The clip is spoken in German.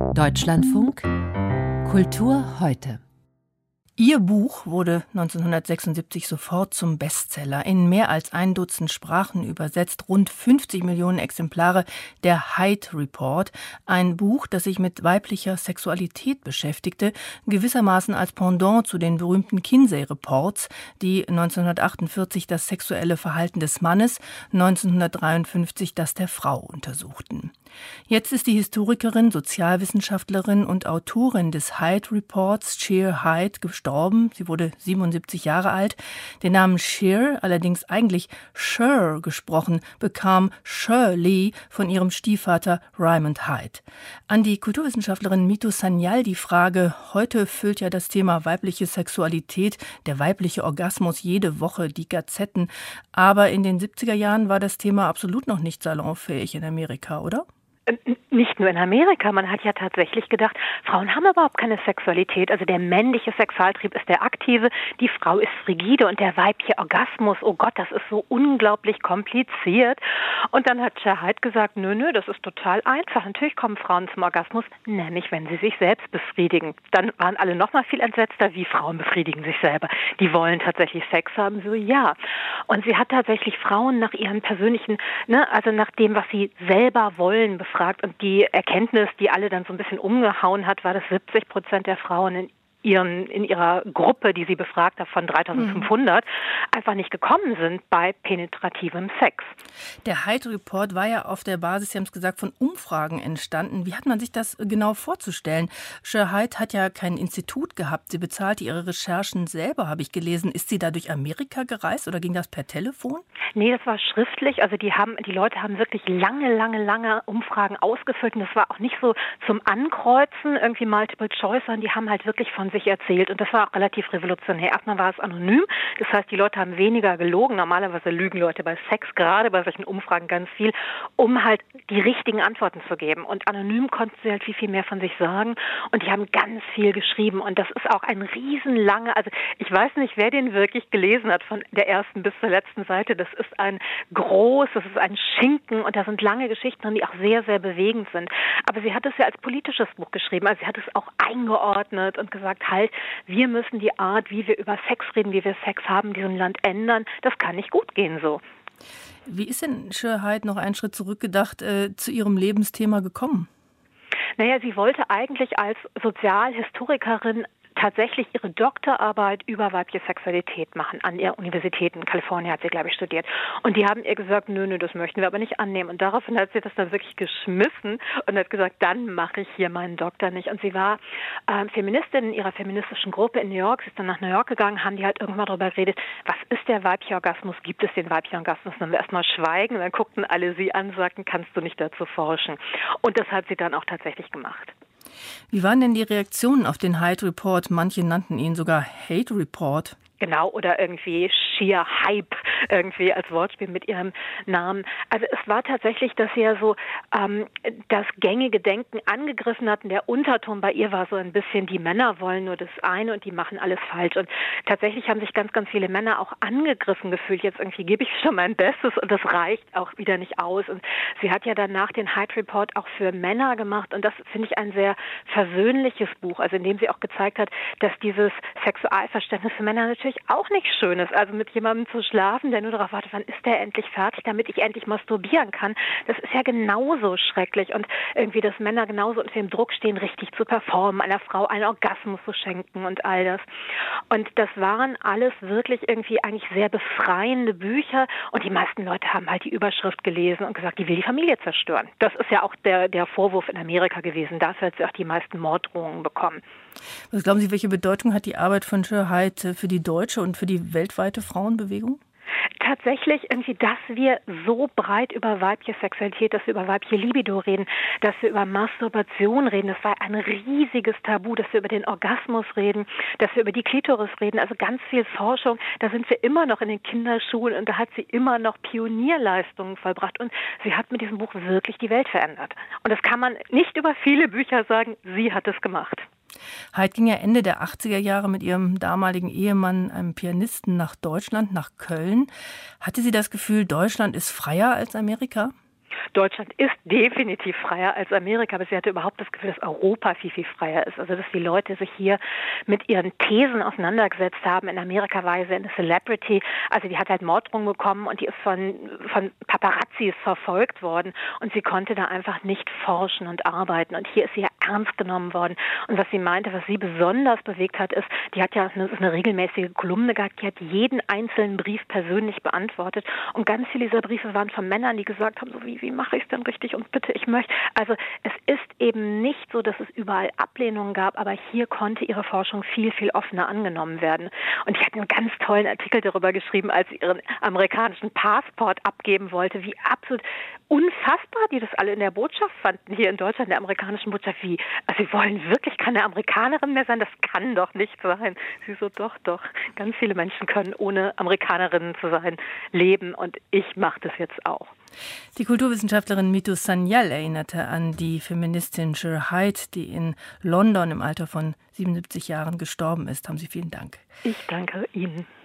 Deutschlandfunk Kultur heute. Ihr Buch wurde 1976 sofort zum Bestseller. In mehr als ein Dutzend Sprachen übersetzt, rund 50 Millionen Exemplare, der Hyde Report. Ein Buch, das sich mit weiblicher Sexualität beschäftigte, gewissermaßen als Pendant zu den berühmten Kinsey Reports, die 1948 das sexuelle Verhalten des Mannes, 1953 das der Frau untersuchten. Jetzt ist die Historikerin, Sozialwissenschaftlerin und Autorin des Hyde Reports, Sheer Hyde, gestorben. Sie wurde 77 Jahre alt. Den Namen Sheer, allerdings eigentlich Sher gesprochen, bekam Shirley von ihrem Stiefvater Raymond Hyde. An die Kulturwissenschaftlerin Mito Sanyal die Frage: Heute füllt ja das Thema weibliche Sexualität, der weibliche Orgasmus jede Woche die Gazetten. Aber in den 70er Jahren war das Thema absolut noch nicht salonfähig in Amerika, oder? Nicht nur in Amerika, man hat ja tatsächlich gedacht, Frauen haben überhaupt keine Sexualität. Also der männliche Sexualtrieb ist der aktive, die Frau ist frigide und der weibliche Orgasmus, oh Gott, das ist so unglaublich kompliziert. Und dann hat Sheer Hyde gesagt, nö, das ist total einfach. Natürlich kommen Frauen zum Orgasmus, nämlich wenn sie sich selbst befriedigen. Dann waren alle noch mal viel entsetzter, wie Frauen befriedigen sich selber. Die wollen tatsächlich Sex haben, so ja. Und sie hat tatsächlich Frauen nach ihren persönlichen, also nach dem, was sie selber wollen, befragt. Und die Erkenntnis, die alle dann so ein bisschen umgehauen hat, war, dass 70% der Frauen in ihrer Gruppe, die sie befragt hat, von 3500, einfach nicht gekommen sind bei penetrativem Sex. Der Hyde Report war ja auf der Basis, Sie haben es gesagt, von Umfragen entstanden. Wie hat man sich das genau vorzustellen? Sheer Hyde hat ja kein Institut gehabt. Sie bezahlte ihre Recherchen selber, habe ich gelesen. Ist sie da durch Amerika gereist oder ging das per Telefon? Nee, das war schriftlich. Also die Leute haben wirklich lange Umfragen ausgefüllt. Und das war auch nicht so zum Ankreuzen, irgendwie Multiple Choice, sondern die haben halt wirklich von sich erzählt. Und das war auch relativ revolutionär. Erstmal war es anonym. Das heißt, die Leute haben weniger gelogen. Normalerweise lügen Leute bei Sex, gerade bei solchen Umfragen ganz viel, um halt die richtigen Antworten zu geben. Und anonym konnten sie halt viel mehr von sich sagen. Und die haben ganz viel geschrieben. Und das ist auch ein riesenlanger, also ich weiß nicht, wer den wirklich gelesen hat, von der ersten bis zur letzten Seite. Das ist ein Schinken und da sind lange Geschichten drin, die auch sehr, sehr bewegend sind. Aber sie hat es ja als politisches Buch geschrieben. Also sie hat es auch eingeordnet und gesagt, halt, wir müssen die Art, wie wir über Sex reden, wie wir Sex haben in diesem Land ändern. Das kann nicht gut gehen so. Wie ist denn Sheer Hyde, noch einen Schritt zurückgedacht, zu ihrem Lebensthema gekommen? Naja, sie wollte eigentlich als Sozialhistorikerin tatsächlich ihre Doktorarbeit über weibliche Sexualität machen an der Universität in Kalifornien, hat sie, glaube ich, studiert. Und die haben ihr gesagt, nö, das möchten wir aber nicht annehmen. Und daraufhin hat sie das dann wirklich geschmissen und hat gesagt, dann mache ich hier meinen Doktor nicht. Und sie war Feministin in ihrer feministischen Gruppe in New York. Sie ist dann nach New York gegangen, haben die halt irgendwann darüber geredet, was ist der weibliche Orgasmus? Gibt es den weiblichen Orgasmus? Und dann haben wir erstmal schweigen und dann guckten alle sie an und sagten, kannst du nicht dazu forschen? Und das hat sie dann auch tatsächlich gemacht. Wie waren denn die Reaktionen auf den Hyde Report? Manche nannten ihn sogar Hate Report. Genau, oder irgendwie Sheer Hype, irgendwie als Wortspiel mit ihrem Namen. Also es war tatsächlich, dass sie ja so das gängige Denken angegriffen hatten. Der Unterton bei ihr war so ein bisschen, die Männer wollen nur das eine und die machen alles falsch. Und tatsächlich haben sich ganz, ganz viele Männer auch angegriffen gefühlt. Jetzt irgendwie gebe ich schon mein Bestes und das reicht auch wieder nicht aus. Und sie hat ja danach den Hyde Report auch für Männer gemacht. Und das finde ich ein sehr versöhnliches Buch, also in dem sie auch gezeigt hat, dass dieses Sexualverständnis für Männer natürlich auch nicht schön ist. Also mit jemandem zu schlafen, der nur darauf wartet, wann ist der endlich fertig, damit ich endlich masturbieren kann. Das ist ja genauso schrecklich. Und irgendwie, dass Männer genauso unter dem Druck stehen, richtig zu performen, einer Frau einen Orgasmus zu schenken und all das. Und das waren alles wirklich irgendwie eigentlich sehr befreiende Bücher. Und die meisten Leute haben halt die Überschrift gelesen und gesagt, die will die Familie zerstören. Das ist ja auch der Vorwurf in Amerika gewesen. Dafür hat sie auch die meisten Morddrohungen bekommen. Was glauben Sie, welche Bedeutung hat die Arbeit von Sheer Hyde für die deutsche und für die weltweite Frauenbewegung? Tatsächlich irgendwie, dass wir so breit über weibliche Sexualität, dass wir über weibliche Libido reden, dass wir über Masturbation reden, das war ein riesiges Tabu, dass wir über den Orgasmus reden, dass wir über die Klitoris reden, also ganz viel Forschung, da sind wir immer noch in den Kinderschulen und da hat sie immer noch Pionierleistungen vollbracht und sie hat mit diesem Buch wirklich die Welt verändert. Und das kann man nicht über viele Bücher sagen, sie hat es gemacht. Hyde ging ja Ende der 80er Jahre mit ihrem damaligen Ehemann, einem Pianisten, nach Deutschland, nach Köln. Hatte sie das Gefühl, Deutschland ist freier als Amerika? Deutschland ist definitiv freier als Amerika, aber sie hatte überhaupt das Gefühl, dass Europa viel, viel freier ist. Also dass die Leute sich hier mit ihren Thesen auseinandergesetzt haben. In Amerika war sie eine Celebrity, also die hat halt Morddrohungen bekommen und die ist von Paparazzis verfolgt worden und sie konnte da einfach nicht forschen und arbeiten. Und hier ist sie ja ernst genommen worden. Und was sie meinte, was sie besonders bewegt hat, ist, die hat ja eine regelmäßige Kolumne gehabt, die hat jeden einzelnen Brief persönlich beantwortet. Und ganz viele dieser Briefe waren von Männern, die gesagt haben, so wie mache ich es denn richtig und bitte, ich möchte. Also es ist eben nicht so, dass es überall Ablehnungen gab, aber hier konnte ihre Forschung viel, viel offener angenommen werden. Und ich hatte einen ganz tollen Artikel darüber geschrieben, als sie ihren amerikanischen Passport abgeben wollte, wie absolut unfassbar die das alle in der Botschaft fanden, hier in Deutschland, in der amerikanischen Botschaft, wie, also sie wollen wirklich keine Amerikanerin mehr sein, das kann doch nicht sein. Sie so, doch, ganz viele Menschen können ohne Amerikanerinnen zu sein leben und ich mache das jetzt auch. Die Kulturwissenschaftlerin Mitu Sanyal erinnerte an die Feministin Shir Hyde, die in London im Alter von 77 Jahren gestorben ist. Haben Sie vielen Dank. Ich danke Ihnen.